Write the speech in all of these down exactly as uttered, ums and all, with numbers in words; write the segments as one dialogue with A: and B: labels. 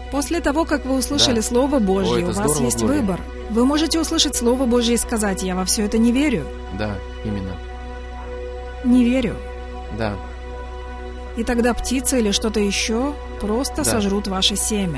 A: После того, как вы услышали
B: Да.
A: Слово Божье,
B: Ой, это
A: у вас
B: здорово,
A: есть
B: Глория.
A: выбор. Вы можете услышать Слово Божье и сказать: «Я во все это не верю».
B: Да, именно.
A: Не верю.
B: Да.
A: И тогда птица или что-то еще просто
B: Да.
A: сожрут ваше семя.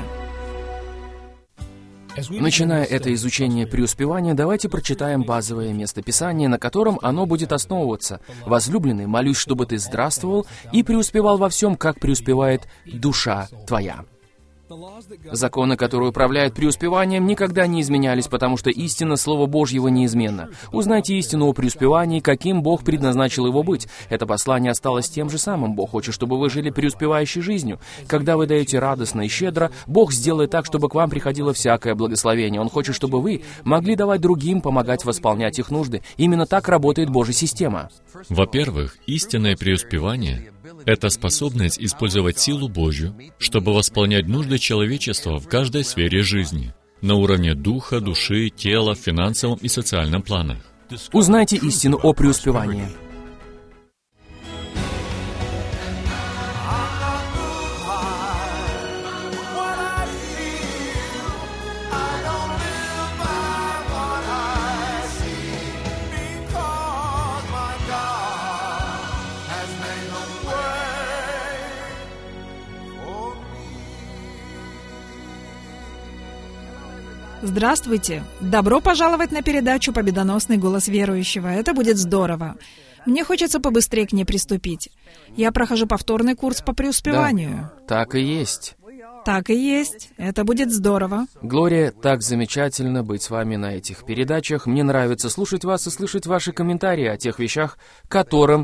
B: Начиная это изучение преуспевания, давайте прочитаем базовое местописание, на котором оно будет основываться. «Возлюбленный, молюсь, чтобы ты здравствовал и преуспевал во всем, как преуспевает душа твоя». Законы, которые управляют преуспеванием, никогда не изменялись, потому что истина Слова Божьего неизменна. Узнайте истину о преуспевании, каким Бог предназначил его быть. Это послание осталось тем же самым. Бог хочет, чтобы вы жили преуспевающей жизнью. Когда вы даете радостно и щедро, Бог сделает так, чтобы к вам приходило всякое благословение. Он хочет, чтобы вы могли давать другим, помогать восполнять их нужды. Именно так работает Божья система.
C: Во-первых, истинное преуспевание — это способность использовать силу Божью, чтобы восполнять нужды человечества в каждой сфере жизни, на уровне духа, души, тела, в финансовом и социальном планах.
B: Узнайте истину о преуспевании.
A: Здравствуйте! Добро пожаловать на передачу «Победоносный голос верующего». Это будет здорово. Мне хочется побыстрее к ней приступить. Я прохожу повторный курс по преуспеванию.
B: Да, так и есть.
A: Так и есть. Это будет здорово.
B: Глория, так замечательно быть с вами на этих передачах. Мне нравится слушать вас и слышать ваши комментарии о тех вещах, которым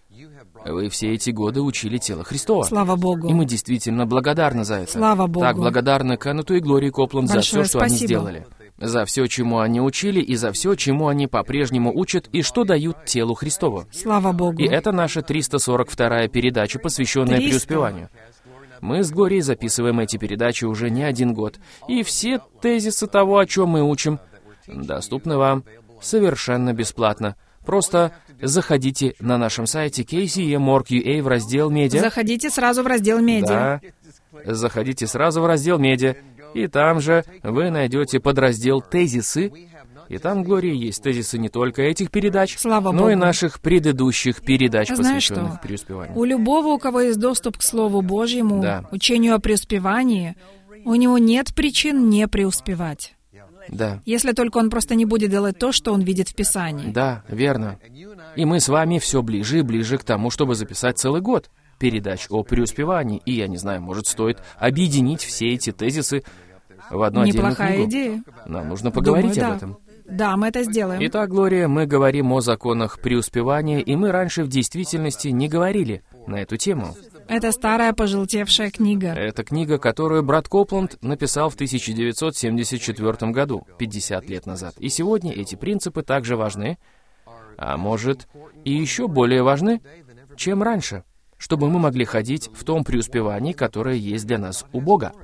B: вы все эти годы учили тело Христова.
A: Слава Богу.
B: И мы действительно благодарны за это.
A: Слава Богу.
B: Так благодарны Кеннету и Глории Копланд за
A: Большое
B: все, что
A: спасибо.
B: они сделали. За все, чему они учили, и за все, чему они по-прежнему учат, и что дают телу Христову.
A: Слава Богу.
B: И это наша триста сорок вторая передача, посвященная
A: триста
B: преуспеванию. Мы с Глорией записываем эти передачи уже не один год, и все тезисы того, о чем мы учим, доступны вам совершенно бесплатно. Просто заходите на нашем сайте кей си эм точка орг точка ю а в раздел «Медиа».
A: Заходите сразу в раздел «Медиа».
B: Да, заходите сразу в раздел «Медиа», и там же вы найдете подраздел «Тезисы», и там, Глория, есть тезисы не только этих передач,
A: Слава
B: но
A: Богу.
B: и наших предыдущих передач,
A: Знаешь
B: посвященных
A: что?
B: преуспеванию.
A: У любого, у кого есть доступ к Слову Божьему,
B: Да.
A: учению о преуспевании, у него нет причин не преуспевать.
B: Да.
A: Если только он просто не будет делать то, что он видит в Писании.
B: Да, верно. И мы с вами все ближе и ближе к тому, чтобы записать целый год передач о преуспевании. И, я не знаю, может, стоит объединить все эти тезисы в одну отдельную
A: Неплохая
B: книгу.
A: идея.
B: Нам нужно поговорить
A: Думаю,
B: об
A: да.
B: этом.
A: Да, мы это сделаем.
B: Итак, Глория, мы говорим о законах преуспевания, и мы раньше в действительности не говорили на эту тему.
A: Это старая пожелтевшая книга.
B: Это книга, которую брат Копланд написал в тысяча девятьсот семьдесят четвёртом году, пятьдесят лет назад. И сегодня эти принципы также важны, а может, и еще более важны, чем раньше, чтобы мы могли ходить в том преуспевании, которое есть для нас у Бога.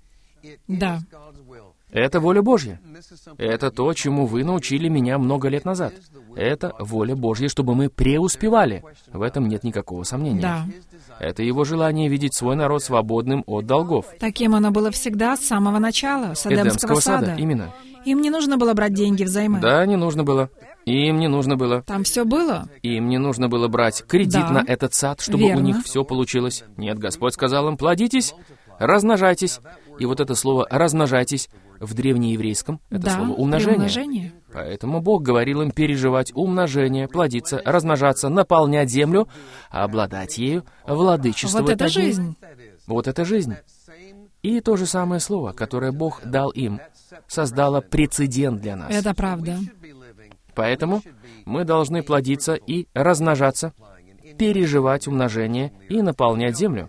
A: Да.
B: Это воля Божья. Это то, чему вы научили меня много лет назад. Это воля Божья, чтобы мы преуспевали. В этом нет никакого сомнения.
A: Да.
B: Это Его желание видеть свой народ свободным от долгов.
A: Таким оно было всегда с самого начала, с Эдемского сада.
B: Именно.
A: Им не нужно было брать деньги взаймы.
B: Да, не нужно было. Им не нужно было.
A: Там все было.
B: Им не нужно было брать кредит
A: Да.
B: на этот сад, чтобы
A: Верно.
B: у них все получилось. Нет, Господь сказал им: плодитесь, размножайтесь. И вот это слово «размножайтесь» в древнееврейском — это
A: Да,
B: слово «умножение».
A: приумножение.
B: Поэтому Бог говорил им переживать умножение, плодиться, размножаться, наполнять землю, обладать ею, владычествовать
A: Вот это
B: над ней.
A: жизнь.
B: Вот это жизнь. И то же самое слово, которое Бог дал им, создало прецедент для нас.
A: Это правда.
B: Поэтому мы должны плодиться и размножаться, переживать умножение и наполнять землю.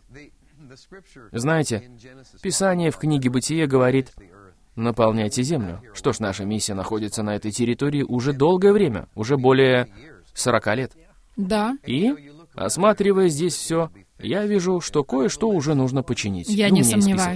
B: Знаете, Писание в книге Бытия говорит: «Наполняйте землю». Что ж, наша миссия находится на этой территории уже долгое время, уже более сорока лет.
A: Да.
B: И, осматривая здесь все, я вижу, что кое-что уже нужно починить.
A: Я
B: Ну,
A: не
B: у меня есть
A: сомневаюсь.
B: список.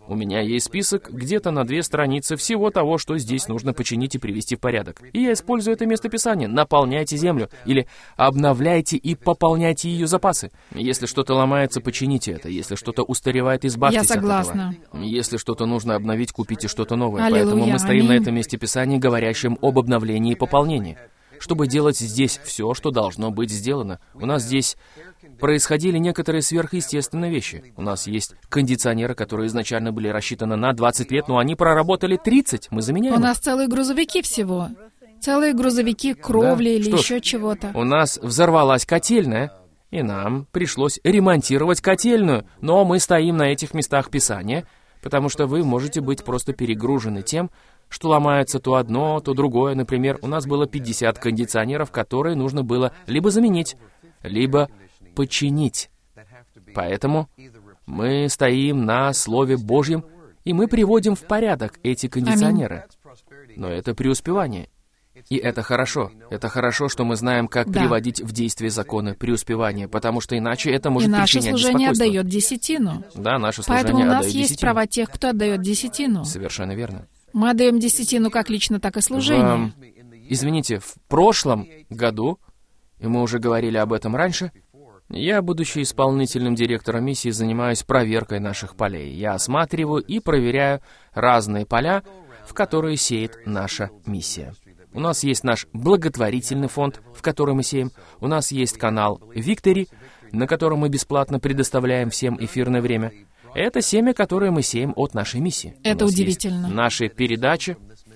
B: У меня есть список где-то на две страницы всего того, что здесь нужно починить и привести в порядок. И я использую это местописание. Наполняйте землю. Или обновляйте и пополняйте ее запасы. Если что-то ломается, почините это. Если что-то устаревает, избавьтесь
A: Я согласна.
B: от этого. Если что-то нужно обновить, купите что-то новое.
A: Аллилуйя,
B: Поэтому мы стоим
A: аминь.
B: на этом местописании, говорящем об обновлении и пополнении. Чтобы делать здесь все, что должно быть сделано. У нас здесь происходили некоторые сверхъестественные вещи. У нас есть кондиционеры, которые изначально были рассчитаны на двадцать лет, но они проработали тридцать. Мы заменяем
A: У
B: их.
A: нас целые грузовики всего. Целые грузовики, кровли
B: Да.
A: или
B: Что ж,
A: еще чего-то.
B: У нас взорвалась котельная, и нам пришлось ремонтировать котельную. Но мы стоим на этих местах Писания, потому что вы можете быть просто перегружены тем, что ломается то одно, то другое. Например, у нас было пятьдесят кондиционеров, которые нужно было либо заменить, либо починить. Поэтому мы стоим на Слове Божьем, и мы приводим в порядок эти кондиционеры. Но это преуспевание. И это хорошо. Это хорошо, что мы знаем, как
A: Да.
B: приводить в действие законы преуспевания, потому что иначе это
A: И
B: может
A: наше
B: причинять
A: служение
B: беспокойство.
A: отдает десятину.
B: Да, наше
A: Поэтому
B: служение
A: у нас
B: отдает
A: есть
B: десятину.
A: права тех, кто отдает десятину.
B: Совершенно верно.
A: Мы отдаем десятину как лично, так и служение.
B: В- Извините, в прошлом году, и мы уже говорили об этом раньше, я, будучи исполнительным директором миссии, занимаюсь проверкой наших полей. Я осматриваю и проверяю разные поля, в которые сеет наша миссия. У нас есть наш благотворительный фонд, в который мы сеем. У нас есть канал Victory, на котором мы бесплатно предоставляем всем эфирное время. Это семя, которое мы сеем от нашей миссии.
A: Это
B: У нас
A: удивительно.
B: есть наши передачи,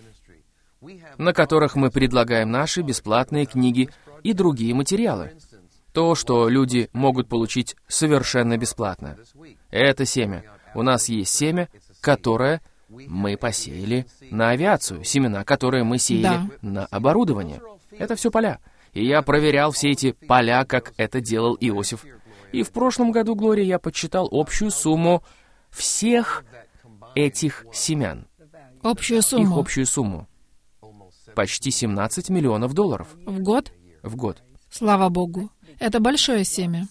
B: на которых мы предлагаем наши бесплатные книги и другие материалы. То, что люди могут получить совершенно бесплатно. Это семя. У нас есть семя, которое мы посеяли на авиацию, семена, которые мы сеяли
A: Да.
B: на оборудование. Это все поля. И я проверял все эти поля, как это делал Иосиф. И в прошлом году, Глория, я подсчитал общую сумму всех этих семян.
A: Общую
B: Их
A: сумму.
B: общую сумму. Почти семнадцать миллионов долларов
A: В год?
B: в год.
A: Слава Богу. Это большое семя.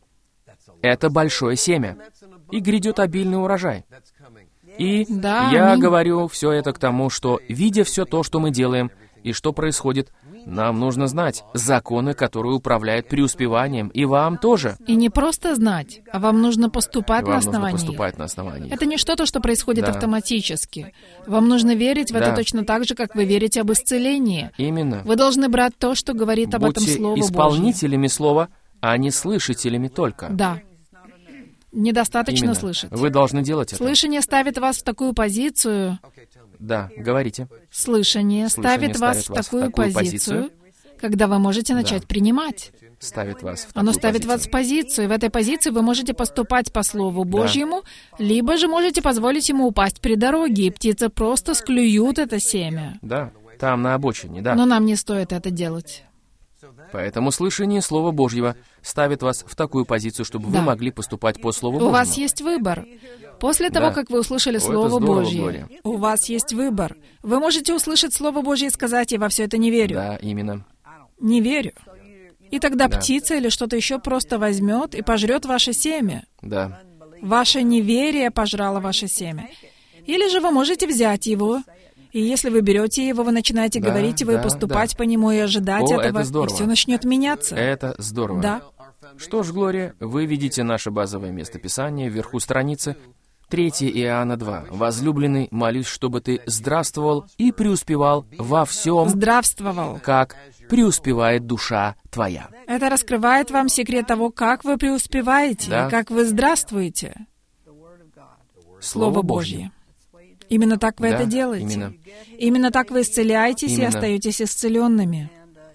B: Это большое семя. И грядет обильный урожай. И
A: Да,
B: я
A: аминь.
B: говорю все это к тому, что, видя все то, что мы делаем, и что происходит, нам нужно знать законы, которые управляют преуспеванием, и вам тоже.
A: И не просто знать, а вам нужно поступать
B: Вам
A: на
B: нужно
A: основании.
B: поступать на основании.
A: Это не что-то, что происходит
B: Да.
A: автоматически. Вам нужно верить в это
B: Да.
A: точно так же, как вы верите об исцелении.
B: Именно.
A: Вы должны брать то, что говорит об этом
B: Будьте
A: Слово Божье.
B: исполнителями слова, а не слышателями только.
A: Да. Недостаточно
B: Именно.
A: слышать.
B: Вы должны делать это.
A: Слышание ставит вас в такую позицию.
B: Да, говорите.
A: Слышание,
B: Слышание
A: ставит вас
B: ставит
A: в
B: вас в
A: такую,
B: такую
A: позицию,
B: позицию.
A: когда вы можете начать принимать.
B: Ставит вас в
A: Оно
B: такую
A: ставит вас
B: позицию.
A: в позицию. В этой позиции вы можете поступать по Слову Божьему, либо же можете позволить ему упасть при дороге, и птицы просто склюют это семя.
B: Да, там на обочине, да.
A: Но нам не стоит это делать.
B: Поэтому слышание Слова Божьего ставит вас в такую позицию, чтобы
A: Да.
B: вы могли поступать по Слову
A: У
B: Божьему.
A: вас есть выбор. После того,
B: Да.
A: как вы услышали
B: О, это
A: Слово
B: здорово,
A: Божье,
B: Глория.
A: у вас есть выбор. Вы можете услышать Слово Божье и сказать: «Я во все это не верю».
B: Да, именно.
A: Не верю. И тогда
B: Да.
A: птица или что-то еще просто возьмет и пожрет ваше семя.
B: Да.
A: Ваше неверие пожрало ваше семя. Или же вы можете взять его, и если вы берете его, вы начинаете
B: Да,
A: говорить его
B: да,
A: и поступать
B: да.
A: по нему, и ожидать
B: О,
A: этого,
B: это
A: и
B: здорово.
A: все начнет меняться.
B: Это здорово.
A: Да.
B: Что ж, Глория, вы видите наше базовое местописание вверху страницы. третье Иоанна два. «Возлюбленный, молюсь, чтобы ты здравствовал и преуспевал во всем,
A: Здравствовал.
B: как преуспевает душа твоя».
A: Это раскрывает вам секрет того, как вы преуспеваете,
B: Да.
A: и как вы здравствуете. Слово Божье. Именно так вы
B: Да,
A: это делаете.
B: именно.
A: Именно так вы исцеляетесь и
B: Именно.
A: остаетесь исцеленными.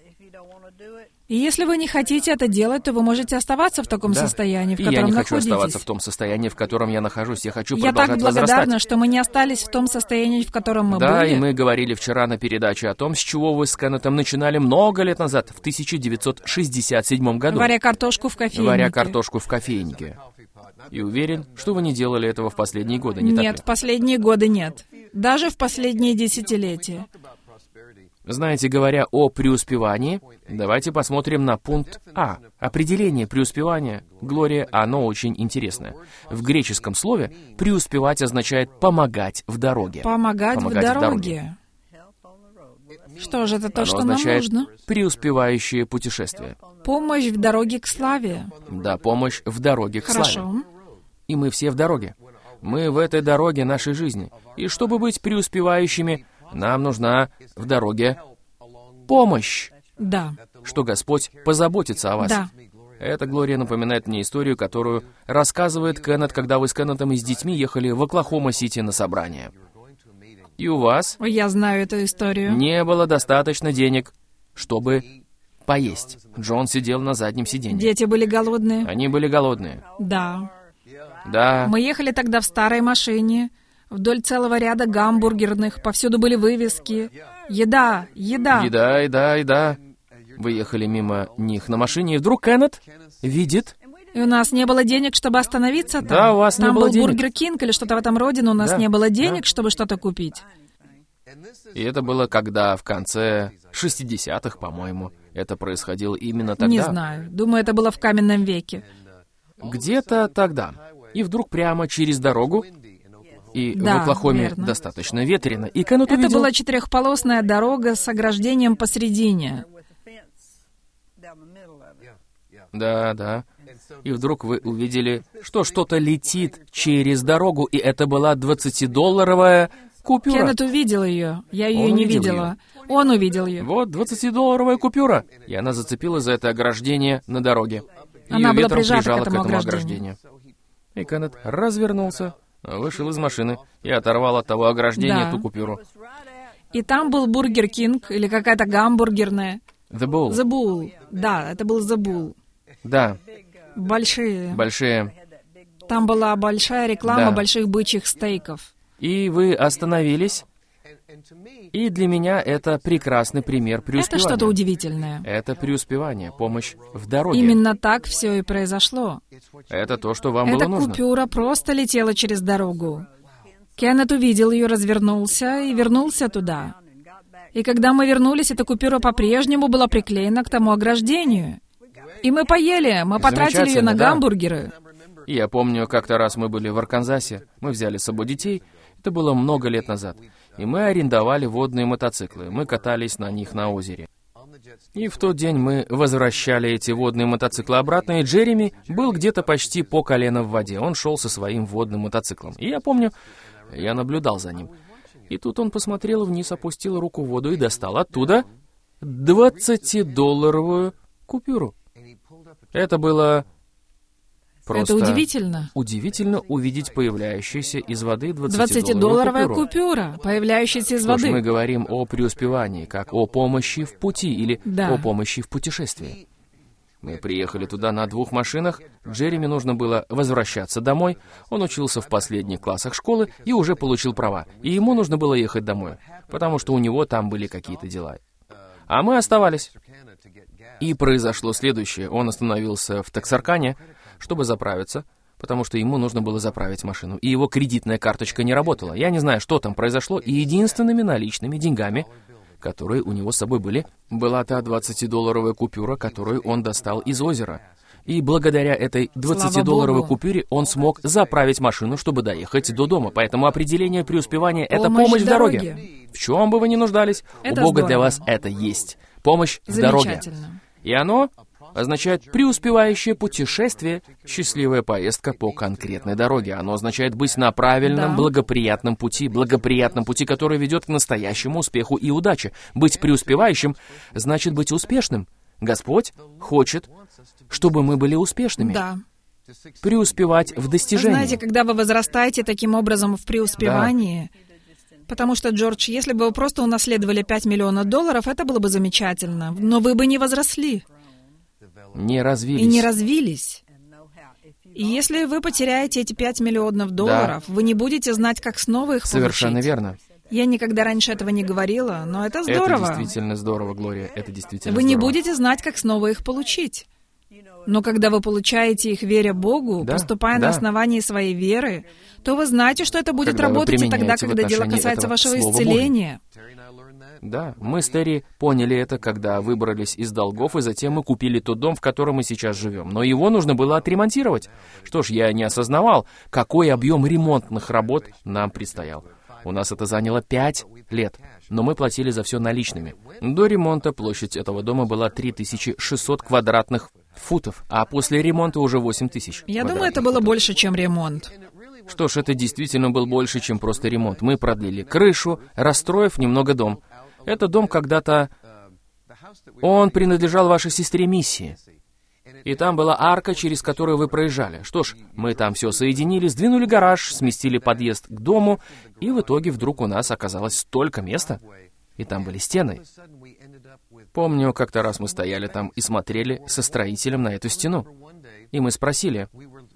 A: И если вы не хотите это делать, то вы можете оставаться в таком
B: Да.
A: состоянии, в
B: И я
A: котором
B: не хочу
A: находитесь.
B: оставаться в том состоянии, в котором я нахожусь. Я хочу
A: Я так
B: продолжать
A: благодарна,
B: возрастать.
A: что мы не остались в том состоянии, в котором мы
B: Да,
A: были.
B: и мы говорили вчера на передаче о том, с чего вы с Кеннетом начинали много лет назад, в тысяча девятьсот шестьдесят седьмом году.
A: Варя картошку в кофейнике.
B: Варя картошку в кофейнике. И уверен, что вы не делали этого в последние годы, не
A: Нет,
B: так
A: в последние годы нет. Даже в последние десятилетия.
B: ли? Знаете, говоря о преуспевании, давайте посмотрим на пункт А. Определение преуспевания. Глория, оно очень интересное. В греческом слове преуспевать означает помогать в дороге.
A: Помогать,
B: Помогать
A: в
B: в
A: дороге. Что же, это то,
B: Оно
A: что нам
B: означает
A: нужно?
B: преуспевающее путешествие.
A: Помощь в дороге к славе.
B: Да, помощь в дороге к славе.
A: Хорошо.
B: И мы все в дороге. Мы в этой дороге нашей жизни. И чтобы быть преуспевающими, нам нужна в дороге помощь,
A: Да.
B: что Господь позаботится о вас.
A: Да.
B: Эта Глория напоминает мне историю, которую рассказывает Кеннет, когда вы с Кеннетом и с детьми ехали в Оклахома-Сити на собрание. И у вас
A: Я знаю эту историю.
B: не было достаточно денег, чтобы поесть. Джон сидел на заднем сиденье.
A: Дети были голодные.
B: Они были голодные.
A: Да.
B: Да,
A: Мы ехали тогда в старой машине. Вдоль целого ряда гамбургерных. Повсюду были вывески. Еда, еда.
B: еда, еда, еда. Вы ехали мимо них на машине, и вдруг Кеннет видит...
A: И у нас не было денег, чтобы остановиться там.
B: Да, у вас не
A: там
B: было
A: был
B: денег.
A: Бургер Кинг или что-то в этом роде, но у нас
B: Да,
A: не было
B: да.
A: денег, чтобы что-то купить.
B: И это было когда в конце шестидесятых, по-моему. Это происходило именно тогда.
A: Не знаю. Думаю, это было в каменном веке.
B: Где-то тогда. И вдруг прямо через дорогу, и
A: Да,
B: в Оклахоме
A: верно.
B: достаточно ветрено, и Кеннет
A: Это
B: увидел...
A: была четырехполосная дорога с ограждением посредине.
B: Да, да. И вдруг вы увидели, что что-то летит через дорогу, и это была двадцатидолларовая купюра.
A: Кеннет увидел ее. Я ее
B: Он
A: не
B: увидел
A: видела. Он увидел ее.
B: Вот двадцатидолларовая купюра. И она зацепила за это ограждение на дороге.
A: Она
B: Её
A: была
B: ветром
A: прижата к
B: прижало
A: этому ограждению.
B: И Кеннет развернулся, вышел из машины и оторвал от того ограждения
A: Да.
B: ту купюру.
A: И там был Бургер Кинг или какая-то гамбургерная.
B: The Bull.
A: The Bull. Да, это был The Bull.
B: Да,
A: Большие.
B: большие.
A: Там была большая реклама
B: Да.
A: больших бычьих стейков.
B: И вы остановились. И для меня это прекрасный пример
A: Это
B: преуспевания.
A: что-то удивительное.
B: Это преуспевание, помощь в дороге.
A: Именно так все и произошло.
B: Это то, что вам
A: Эта
B: было нужно.
A: купюра просто летела через дорогу. Кеннет увидел ее, развернулся и вернулся туда. И когда мы вернулись, эта купюра по-прежнему была приклеена к тому ограждению. И мы поели, мы потратили ее на
B: Замечательно, да.
A: гамбургеры.
B: И я помню, как-то раз мы были в Арканзасе, мы взяли с собой детей, это было много лет назад, и мы арендовали водные мотоциклы, мы катались на них на озере. И в тот день мы возвращали эти водные мотоциклы обратно, и Джереми был где-то почти по колено в воде, он шел со своим водным мотоциклом. И я помню, я наблюдал за ним. И тут он посмотрел вниз, опустил руку в воду и достал оттуда двадцатидолларовую купюру. Это было просто
A: Это удивительно.
B: удивительно увидеть появляющуюся из воды
A: двадцатидолларовая
B: двадцатидолларовую купюру.
A: купюра, появляющаяся из
B: Что ж, мы
A: воды.
B: говорим о преуспевании, как о помощи в пути или
A: Да.
B: о помощи в путешествии. Мы приехали туда на двух машинах, Джереми нужно было возвращаться домой, он учился в последних классах школы и уже получил права, и ему нужно было ехать домой, потому что у него там были какие-то дела. А мы оставались. И произошло следующее. Он остановился в Тексаркане, чтобы заправиться, потому что ему нужно было заправить машину. И его кредитная карточка не работала. Я не знаю, что там произошло, и единственными наличными деньгами, которые у него с собой были, была та двадцатидолларовая купюра, которую он достал из озера. И благодаря этой двадцатидолларовой
A: Богу.
B: купюре он смог заправить машину, чтобы доехать до дома. Поэтому определение преуспевания — это
A: Помощь
B: помощь
A: в
B: в дороге.
A: дороге.
B: В чем бы вы ни нуждались,
A: Это
B: у Бога для
A: здорово.
B: вас это есть. Помощь в дороге.
A: Замечательно.
B: И оно означает преуспевающее путешествие, счастливая поездка по конкретной дороге. Оно означает быть на правильном,
A: Да.
B: благоприятном пути, благоприятном пути, который ведет к настоящему успеху и удаче. Быть преуспевающим значит быть успешным. Господь хочет, чтобы мы были успешными.
A: Да.
B: Преуспевать в
A: Вы
B: достижении.
A: знаете, когда вы возрастаете таким образом в преуспевании, потому что, Джордж, если бы вы просто унаследовали пять миллионов долларов, это было бы замечательно, но вы бы не возросли
B: Не развились.
A: и не развились. И если вы потеряете эти пять миллионов долларов, вы не будете знать, как снова их
B: Совершенно
A: получить.
B: верно.
A: Я никогда раньше этого не говорила, но это здорово.
B: Это действительно здорово, Глория. Это действительно
A: Вы не
B: здорово.
A: будете знать, как снова их получить. Но когда вы получаете их, веря Богу,
B: Да,
A: поступая
B: да.
A: на основании своей веры, то вы знаете, что это будет
B: Когда вы
A: работать и тогда,
B: применяете в
A: когда дело
B: отношении
A: касается
B: этого
A: вашего
B: Слова
A: исцеления.
B: Да, мы с Терри поняли это, когда выбрались из долгов, и затем мы купили тот дом, в котором мы сейчас живем. Но его нужно было отремонтировать. Что ж, я не осознавал, какой объем ремонтных работ нам предстоял. У нас это заняло пять лет, но мы платили за все наличными. До ремонта площадь этого дома была три тысячи шестьсот квадратных футов, а после ремонта уже восемь тысяч.
A: Я думаю,
B: квадратных
A: это было
B: футов.
A: больше, чем ремонт.
B: Что ж, это действительно был больше, чем просто ремонт. Мы продлили крышу, расстроив немного дом. Этот дом когда-то... Он принадлежал вашей сестре Миссии. И там была арка, через которую вы проезжали. Что ж, мы там все соединили, сдвинули гараж, сместили подъезд к дому, и в итоге вдруг у нас оказалось столько места, и там были стены. Помню, как-то раз мы стояли там и смотрели со строителем на эту стену. И мы спросили,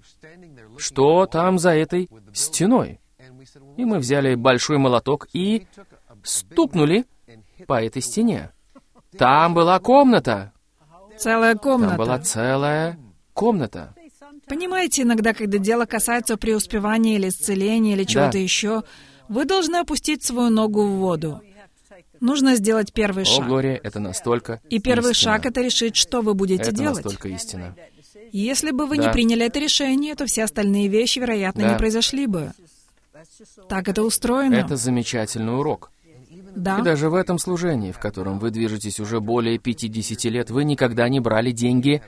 B: что там за этой стеной? И мы взяли большой молоток и стукнули по этой стене. Там была комната.
A: Целая комната.
B: Там была целая комната.
A: Понимаете, иногда, когда дело касается преуспевания или исцеления или чего-то
B: Да.
A: еще, вы должны опустить свою ногу в воду. Нужно сделать первый
B: О,
A: шаг.
B: Глория, это настолько
A: И первый
B: истина.
A: шаг — это решить, что вы будете
B: Это
A: делать.
B: настолько истина.
A: Если бы вы
B: Да.
A: не приняли это решение, то все остальные вещи, вероятно,
B: Да.
A: не произошли бы. Так это устроено.
B: Это замечательный урок.
A: Да.
B: И даже в этом служении, в котором вы движетесь уже более пятидесяти лет, вы никогда не брали деньги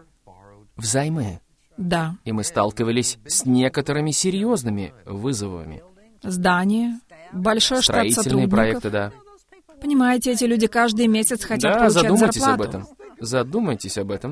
B: взаймы.
A: Да.
B: И мы сталкивались с некоторыми серьезными вызовами.
A: Здание, большой штат
B: Строительные
A: сотрудников.
B: проекты, да.
A: Понимаете, эти люди каждый месяц хотят
B: Да,
A: получать
B: задумайтесь
A: зарплату.
B: об этом. Задумайтесь об этом.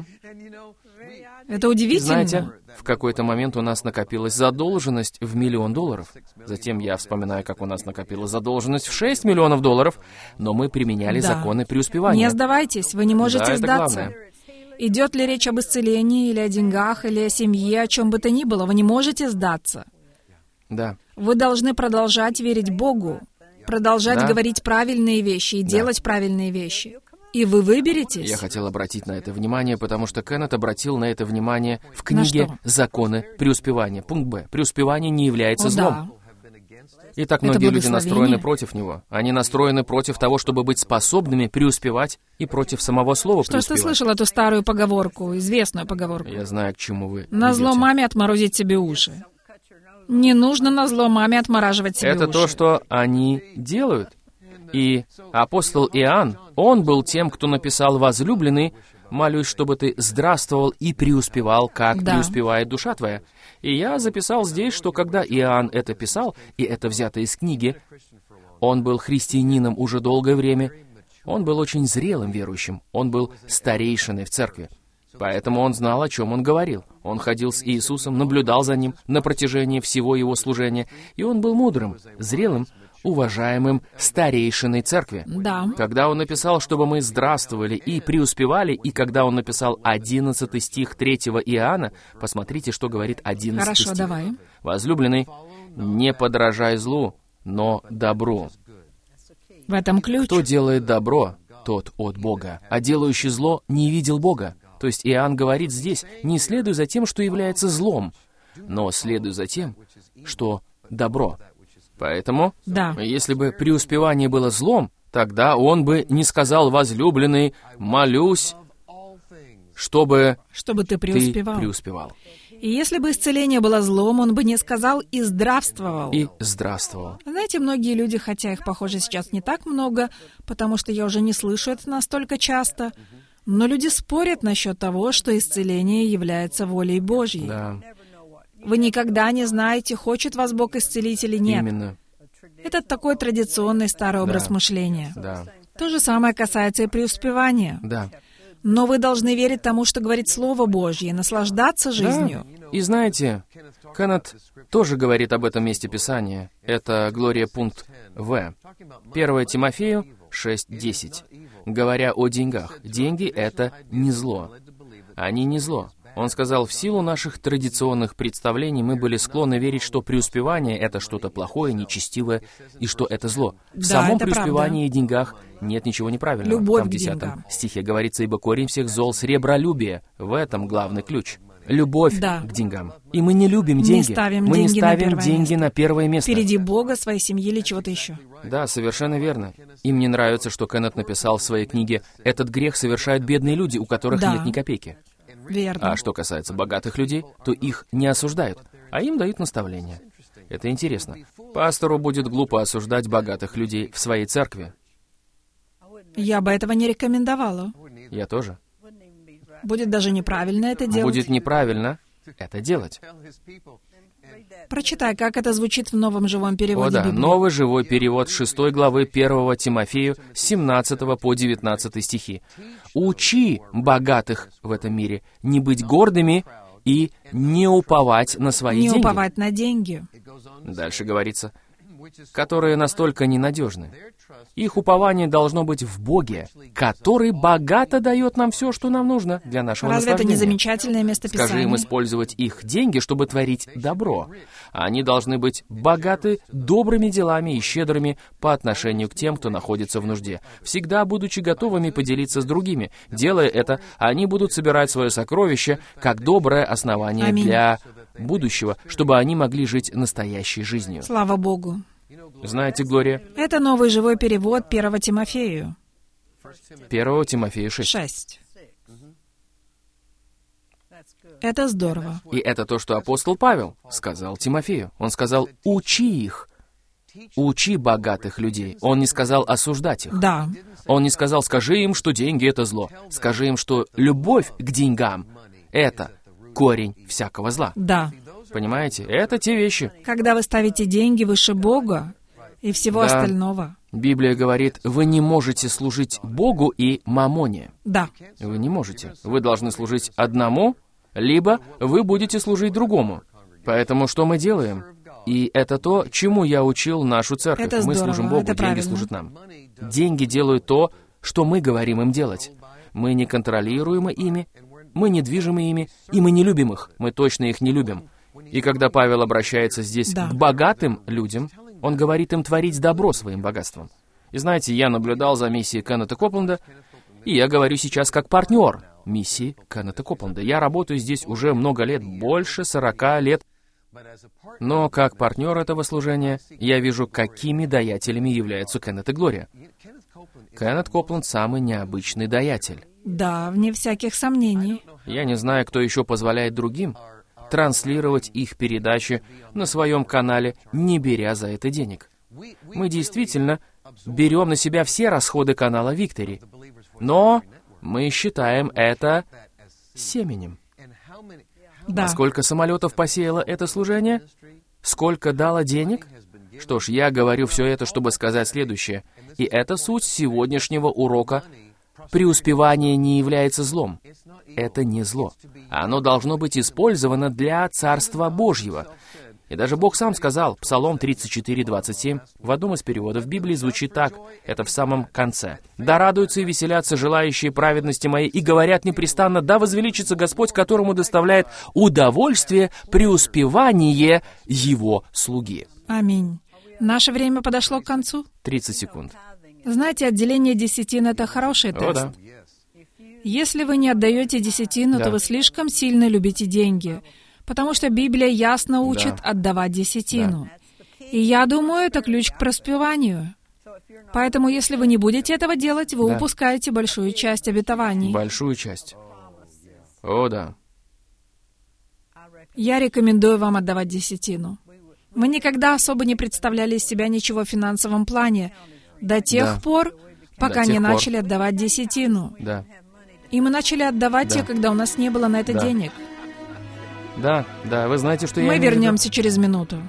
A: Это удивительно.
B: Знаете, в какой-то момент у нас накопилась задолженность в миллион долларов. Затем я вспоминаю, как у нас накопилась задолженность в шесть миллионов долларов, но мы применяли
A: Да.
B: законы преуспевания.
A: Не сдавайтесь, вы не можете
B: Да, это
A: сдаться.
B: главное.
A: Идет ли речь об исцелении, или о деньгах, или о семье, о чем бы то ни было, вы не можете сдаться.
B: Да.
A: Вы должны продолжать верить Богу, продолжать
B: Да.
A: говорить правильные вещи и
B: Да.
A: делать правильные вещи. И вы выберетесь.
B: Я хотел обратить на это внимание, потому что Кеннет обратил на это внимание в книге
A: что?
B: «Законы преуспевания». Пункт Б. Преуспевание не является
A: О,
B: злом.
A: да.
B: И так
A: Это
B: многие люди
A: благословение.
B: настроены против него. Они настроены против того, чтобы быть способными преуспевать, и против самого слова
A: Что ж, ты
B: преуспевать.
A: слышал эту старую поговорку, известную поговорку?
B: Я знаю, к чему вы
A: На зло
B: ведете.
A: маме отморозить себе уши. Не нужно на зло маме отмораживать себе
B: Это
A: уши.
B: то, что они делают. И апостол Иоанн, он был тем, кто написал: «Возлюбленный, молюсь, чтобы ты здравствовал и преуспевал, как
A: Да.
B: преуспевает душа твоя». И я записал здесь, что когда Иоанн это писал, и это взято из книги, он был христианином уже долгое время, он был очень зрелым верующим, он был старейшиной в церкви. Поэтому он знал, о чем он говорил. Он ходил с Иисусом, наблюдал за ним на протяжении всего его служения, и он был мудрым, зрелым, уважаемым старейшиной церкви.
A: Да.
B: Когда он написал, чтобы мы здравствовали и преуспевали, и когда он написал одиннадцатый стих третьего Иоанна, посмотрите, что говорит одиннадцатый
A: Хорошо,
B: стих.
A: давай.
B: «Возлюбленный, не подражай злу, но добру.
A: В этом ключ.
B: Кто делает добро, тот от Бога, а делающий зло не видел Бога». То есть Иоанн говорит здесь: не следуй за тем, что является злом, но следуй за тем, что добро. Поэтому,
A: Да.
B: если бы преуспевание было злом, тогда он бы не сказал: «Возлюбленный, молюсь, чтобы
A: Чтобы ты
B: ты
A: преуспевал.
B: преуспевал
A: И если бы исцеление было злом, он бы не сказал «и здравствовал».
B: и здравствовал».
A: Знаете, многие люди, хотя их, похоже, сейчас не так много, потому что я уже не слышу это настолько часто, но люди спорят насчет того, что исцеление является волей Божьей.
B: Да,
A: Вы никогда не знаете, хочет вас Бог исцелить или нет.
B: именно,
A: Это такой традиционный старый образ
B: Да.
A: мышления.
B: да,
A: То же самое касается и преуспевания.
B: да.
A: Но вы должны верить тому, что говорит Слово Божье, и наслаждаться жизнью.
B: Да. И знаете, Кеннет тоже говорит об этом месте Писания. Это Глория пункт В. первое Тимофею шесть десять. Говоря о деньгах, деньги — это не зло. Они не зло. Он сказал, в силу наших традиционных представлений мы были склонны верить, что преуспевание — это что-то плохое, нечестивое, и что это зло. В
A: Да,
B: самом
A: это
B: преуспевании
A: правда.
B: и деньгах нет ничего неправильного.
A: Любовь
B: Там в
A: к
B: десятом
A: деньгам.
B: стихе говорится, «Ибо корень всех зол — сребролюбие». В этом главный ключ. Любовь
A: Да.
B: к деньгам. И мы не любим
A: Не
B: деньги.
A: ставим
B: мы не
A: деньги на
B: ставим
A: первое
B: деньги
A: место.
B: на первое место.
A: Впереди Бога, своей семьи или чего-то еще.
B: Да, совершенно верно. И мне нравится, что Кеннет написал в своей книге, «Этот грех совершают бедные люди, у которых
A: Да.
B: нет ни копейки».
A: Верно.
B: А что касается богатых людей, то их не осуждают, а им дают наставления. Это интересно. Пастору будет глупо осуждать богатых людей в своей церкви.
A: Я бы этого не рекомендовала.
B: Я тоже.
A: Будет даже неправильно это делать.
B: Будет неправильно это делать.
A: Прочитай, как это звучит в новом живом
B: О
A: переводе
B: да,
A: Библии.
B: новый живой перевод шестой главы первого Тимофею с семнадцатого по девятнадцатый стихи. «Учи богатых в этом мире не быть гордыми и не уповать на свои
A: Не
B: деньги».
A: уповать на деньги.
B: Дальше говорится, которые настолько ненадежны. Их упование должно быть в Боге, который богато дает нам все, что нам нужно для нашего
A: Разве это не
B: наслаждения.
A: замечательное местописание?
B: Скажи им использовать их деньги, чтобы творить добро. Они должны быть богаты добрыми делами и щедрыми по отношению к тем, кто находится в нужде, всегда будучи готовыми поделиться с другими. Делая это, они будут собирать свое сокровище как доброе основание
A: Аминь.
B: для будущего, чтобы они могли жить настоящей жизнью.
A: Слава Богу.
B: Знаете, Глория,
A: Это новый живой перевод первого Тимофею.
B: первого Тимофея шесть.
A: шесть. Это здорово.
B: И это то, что апостол Павел сказал Тимофею. Он сказал, учи их. Учи богатых людей. Он не сказал осуждать их.
A: Да.
B: Он не сказал, скажи им, что деньги — это зло. Скажи им, что любовь к деньгам — это корень всякого зла.
A: Да.
B: Понимаете? Это те вещи.
A: Когда вы ставите деньги выше Бога и всего
B: Да.
A: остального.
B: Библия говорит, вы не можете служить Богу и мамоне.
A: Да.
B: Вы не можете. Вы должны служить одному, либо вы будете служить другому. Поэтому что мы делаем? И это то, чему я учил нашу церковь.
A: Это
B: Мы
A: здорово,
B: служим Богу,
A: это
B: деньги
A: правильно.
B: служат нам. Деньги делают то, что мы говорим им делать. Мы не контролируем ими, мы не движим ими, и мы не любим их. Мы точно их не любим. И когда Павел обращается здесь
A: Да.
B: к богатым людям, он говорит им творить добро своим богатством. И знаете, я наблюдал за миссией Кеннета Копленда, и я говорю сейчас как партнер миссии Кеннета Копленда. Я работаю здесь уже много лет, больше сорока лет. Но как партнер этого служения, я вижу, какими даятелями являются Кеннет и Глория. Кеннет Копленд самый необычный даятель.
A: Да, вне всяких сомнений.
B: Я не знаю, кто еще позволяет другим транслировать их передачи на своем канале, не беря за это денег. Мы действительно берем на себя все расходы канала Victory, но мы считаем это семенем.
A: Да.
B: А сколько самолетов посеяло это служение? Сколько дало денег? Что ж, я говорю все это, чтобы сказать следующее. И это суть сегодняшнего урока. Преуспевание не является злом. Это не зло. Оно должно быть использовано для Царства Божьего. И даже Бог сам сказал, Псалом тридцать четыре, двадцать семь, в одном из переводов Библии звучит так, это в самом конце. «Да радуются и веселятся желающие праведности моей, и говорят непрестанно, да возвеличится Господь, которому доставляет удовольствие преуспевание Его слуги».
A: Аминь. Наше время подошло к концу.
B: тридцать секунд.
A: Знаете, отделение десятин — это хороший тест.
B: О, да.
A: Если вы не отдаете десятину,
B: Да.
A: то вы слишком сильно любите деньги, потому что Библия ясно учит
B: Да.
A: отдавать десятину. И я думаю, это ключ к преуспеванию. Поэтому, если вы не будете этого делать, вы
B: Да.
A: упускаете большую часть обетований.
B: Большую часть. О, да.
A: Я рекомендую вам отдавать десятину. Мы никогда особо не представляли из себя ничего в финансовом плане, до тех
B: Да.
A: пор, пока
B: тех
A: не
B: пор.
A: начали отдавать десятину.
B: Да.
A: И мы начали отдавать
B: Да.
A: ее, когда у нас не было на это
B: Да.
A: денег.
B: Да, да, вы знаете, что я
A: Мы
B: имею в виду?
A: вернемся через минуту.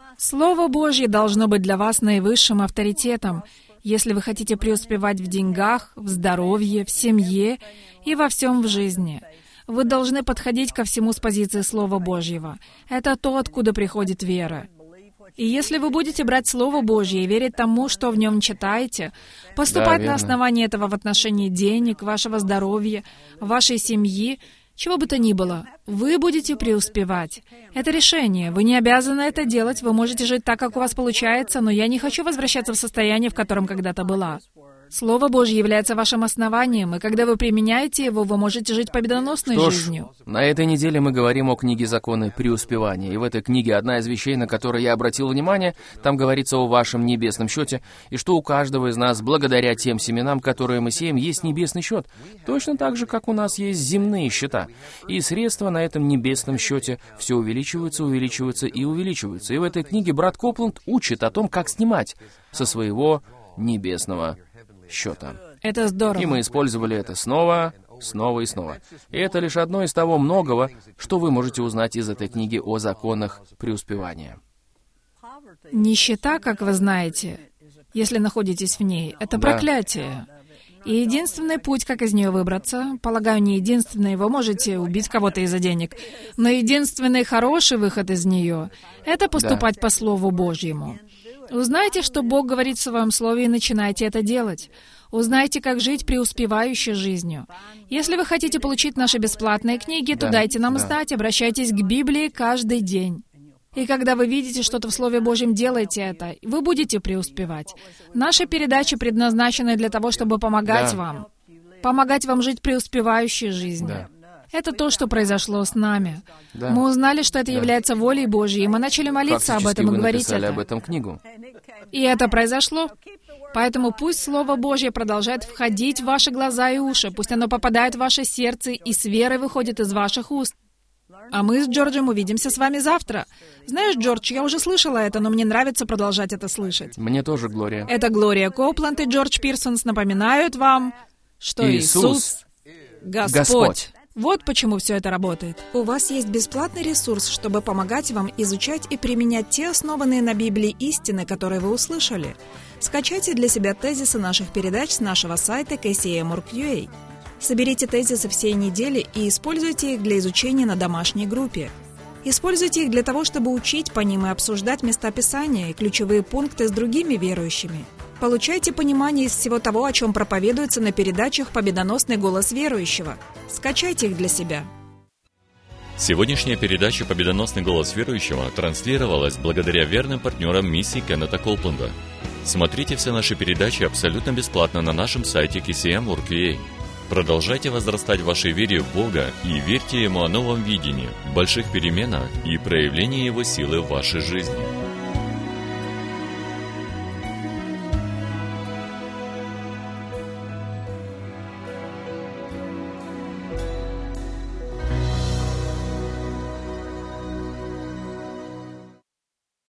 A: Слово Божье должно быть для вас наивысшим авторитетом, если вы хотите преуспевать в деньгах, в здоровье, в семье и во всем в жизни. Вы должны подходить ко всему с позиции Слова Божьего. Это то, откуда приходит вера. И если вы будете брать Слово Божье и верить тому, что в нем читаете, поступать
B: Да,
A: на
B: верно.
A: основании этого в отношении денег, вашего здоровья, вашей семьи, чего бы то ни было, вы будете преуспевать. Это решение. Вы не обязаны это делать, вы можете жить так, как у вас получается, но я не хочу возвращаться в состояние, в котором когда-то была. Слово Божье является вашим основанием, и когда вы применяете его, вы можете жить победоносной
B: Что ж,
A: жизнью.
B: на этой неделе мы говорим о книге «Законы преуспевания». И в этой книге одна из вещей, на которые я обратил внимание, там говорится о вашем небесном счете, и что у каждого из нас, благодаря тем семенам, которые мы сеем, есть небесный счет. Точно так же, как у нас есть земные счета. И средства на этом небесном счете все увеличиваются, увеличиваются и увеличиваются. И в этой книге брат Копланд учит о том, как снимать со своего небесного счета.
A: Это здорово.
B: И мы использовали это снова, снова и снова. И это лишь одно из того многого, что вы можете узнать из этой книги о законах преуспевания.
A: Нищета, как вы знаете, если находитесь в ней, это
B: Да.
A: проклятие. И единственный путь, как из нее выбраться, полагаю, не единственный, вы можете убить кого-то из-за денег, но единственный хороший выход из нее — это поступать по Слову Божьему. Узнайте, что Бог говорит в Своем Слове, и начинайте это делать. Узнайте, как жить преуспевающей жизнью. Если вы хотите получить наши бесплатные книги, то
B: Да,
A: дайте нам
B: да.
A: знать, обращайтесь к Библии каждый день. И когда вы видите что-то в Слове Божьем, делайте это, вы будете преуспевать. Наши передачи предназначены для того, чтобы помогать
B: Да.
A: вам. Помогать вам жить преуспевающей жизнью.
B: Да.
A: Это то, что произошло с нами.
B: Да.
A: Мы узнали, что это
B: Да.
A: является волей Божьей, и мы начали молиться об
B: Фактически
A: этом и
B: вы
A: говорить
B: написали
A: это.
B: об этом книгу.
A: И это произошло. Поэтому пусть Слово Божье продолжает входить в ваши глаза и уши, пусть оно попадает в ваше сердце и с верой выходит из ваших уст. А мы с Джорджем увидимся с вами завтра. Знаешь, Джордж, я уже слышала это, но мне нравится продолжать это слышать.
B: Мне тоже, Глория.
A: Это Глория Копланд и Джордж Пирсонс напоминают вам, что
B: Иисус
A: Иисус — Господь.
B: Господь.
A: Вот почему все это работает. У вас есть бесплатный ресурс, чтобы помогать вам изучать и применять те основанные на Библии истины, которые вы услышали. Скачайте для себя тезисы наших передач с нашего сайта кей си эм точка орг точка ю а. Соберите тезисы всей недели и используйте их для изучения на домашней группе. Используйте их для того, чтобы учить по ним и обсуждать места Писания и ключевые пункты с другими верующими. Получайте понимание из всего того, о чем проповедуется на передачах «Победоносный голос верующего». Скачайте их для себя.
C: Сегодняшняя передача «Победоносный голос верующего» транслировалась благодаря верным партнерам миссии Кеннета Коупленда. Смотрите все наши передачи абсолютно бесплатно на нашем сайте кей си эм точка орг точка ю а. Продолжайте возрастать в вашей вере в Бога и верьте Ему о новом видении, больших переменах и проявлении Его силы в вашей жизни.